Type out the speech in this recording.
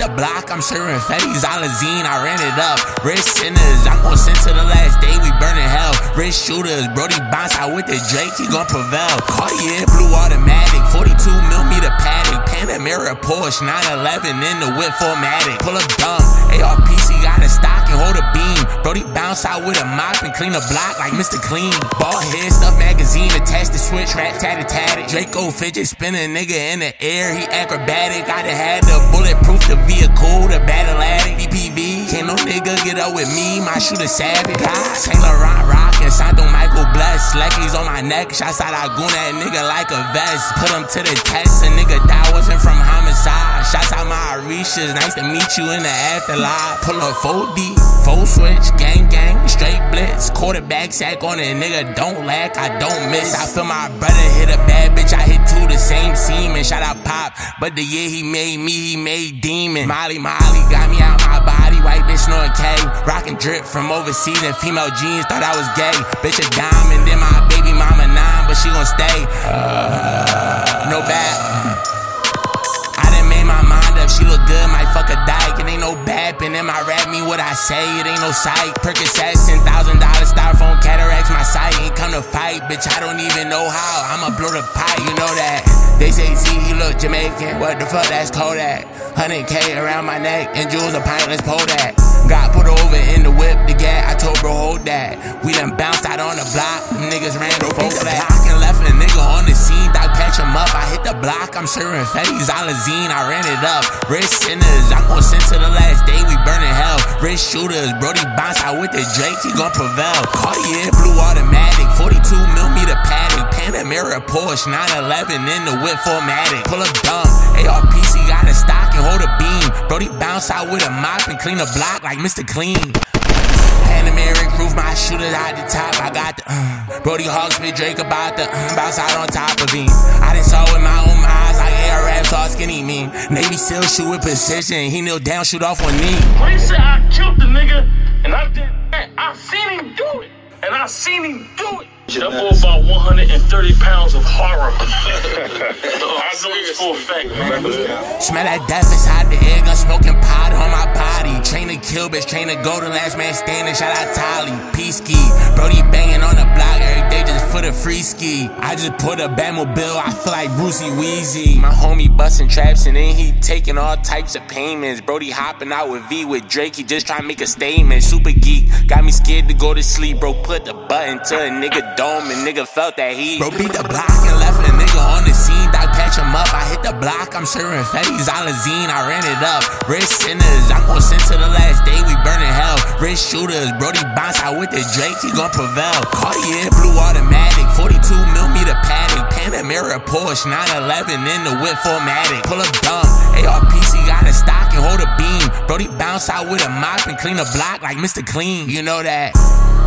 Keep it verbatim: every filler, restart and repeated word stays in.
the block, I'm serving Fetties, Zalazine, I ran it up. Rich sinners, I'm gon' send to the last day, we burning hell. Rich shooters, Brody bounce out with the Drake, he gon' prevail. Cartier, blue automatic, forty-two millimeter Patek, Panamera, Porsche, nine eleven in the whip formatic. Pull up dumb, A R P C got a stock and hold a beam. Brody bounce out with a mop and clean the block like Mister Clean. Ball head, stuff magazine, attached to switch, rat tat tatted. Draco fidget spinning nigga in the air, he acrobatic. I done had the bulletproof, the vehicle, the battle addict, D P V. Can't no nigga get up with me, my shooter savage. God, Saint Laurent rockin', Santo Michael bless. Leckies on my neck, shots out, I goon that nigga like a vest. Put him to the test, a nigga die wasn't from homicide. Shots out my Arishas, nice to meet you in the afterlife. Pull up four D, full switch, gang gang, straight blitz. Quarterback sack on it, nigga, don't lack, I don't miss. I feel my brother hit a bad bitch, I hit two the same semen. Shout out Pop, but the year he made me, he made Demon. Molly Molly got me out my body, white bitch snoring K. Rockin' drip from overseas and female jeans, thought I was gay. Bitch a diamond, then my baby mama nine, but she gon' stay. Uh, no bad. I done made my mind up, she look good, might fuck a dyke. It ain't no bapping in my rap, mean what I say, it ain't no sight. Percocets, ten thousand dollars, styrofoam cataracts, my sight ain't come to fight. Bitch, I don't even know how, I'ma blow the pipe, you know that. They say Z, he look Jamaican, what the fuck, that's Kodak. one hundred K around my neck, and jewels a pint, let's pull that. Got put over in the whip, the gat, I told bro, hold that. We done bounced out on the block, them niggas ran the folk flat. And left a nigga on the scene, dog patch him up, I hit the block, I'm serving Fetties, Zalazine, I ran it up. Rich sinners, I'm gon' send to the last day, we burning hell. Rich shooters, Brody bounce out with the Drake, he gon' prevail. Cartier, blue automatic, forty-two millimeter Patek, Panamera, Porsche, nine eleven in the whip formatic. Pull up dumb, A R P C got a stock and hold a beam. Brody bounce out with a mop and clean the block like Mister Clean. Panamera proof, my shooters out the top, I got the uh. Brody Hawk spit Drake about the uh, bounce out on top of him. I done saw with my own eyes like A R F all skinny mean. Navy SEAL shoot with precision, he kneel down, shoot off one knee. When he said I killed the nigga, and I did that, I seen him do it, and I seen him do it. That boy about one hundred thirty pounds of horror. I know it's for a fact, man. Smell that death inside the air, gun smoking pot on my body. Train to kill, bitch, train to go, the last man standing, shout out Tolly. P-ski, Brody banging on the block every day just for the free ski. I just put a Batmobile, I feel like Brucey Weezy. My homie busting traps and then he taking all types of payments. Brody hopping out with V with Drake, he just trying to make a statement. Super geek, got me scared to go to sleep, bro, put the button to a nigga dome and nigga felt that heat. Bro beat the block and left a nigga on the scene, dog patch him up, I hit the block, I'm serving Fetties, Zalazine, I ran it up. Rich sinners, I'm gon' send to the last day, we burning hell. Rich shooters, Brody bounce out with the Drake, he gon' prevail. Cartier, blue automatic, forty-two millimeter Patek, Panamera, Porsche, nine eleven in the whip formatic. Pull up dumb, A R P C got a stock and hold a beam. Brody bounce out with a mop and clean the block like Mister Clean, you know that.